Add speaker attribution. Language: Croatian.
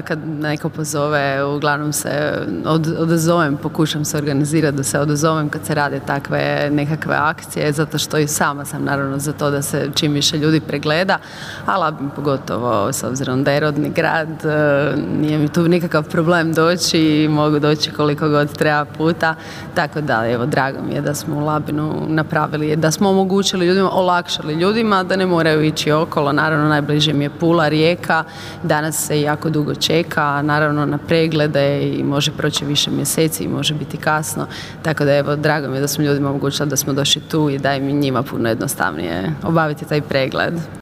Speaker 1: kad neko pozove, uglavnom se odazovem, pokušam se organizirati da se odazovem kad se rade takve nekakve akcije, zato što i sama sam naravno za to da se čim više ljudi pregleda, a Labin pogotovo s obzirom da je rodni grad, nije mi tu nikakav problem doći i mogu doći koliko god treba puta, tako da evo drago mi je da smo u Labinu napravili, da smo omogućili ljudima, olakšali ljudima da ne moraju ići okolo, naravno najbliže mi je Pula, Rijeka, danas se jako dugo čeka, naravno na preglede i može proći više mjeseci i može biti kasno, tako da evo drago mi je da smo ljudima omogućili da smo došli tu i da je njima puno jednostavnije obaviti taj pregled.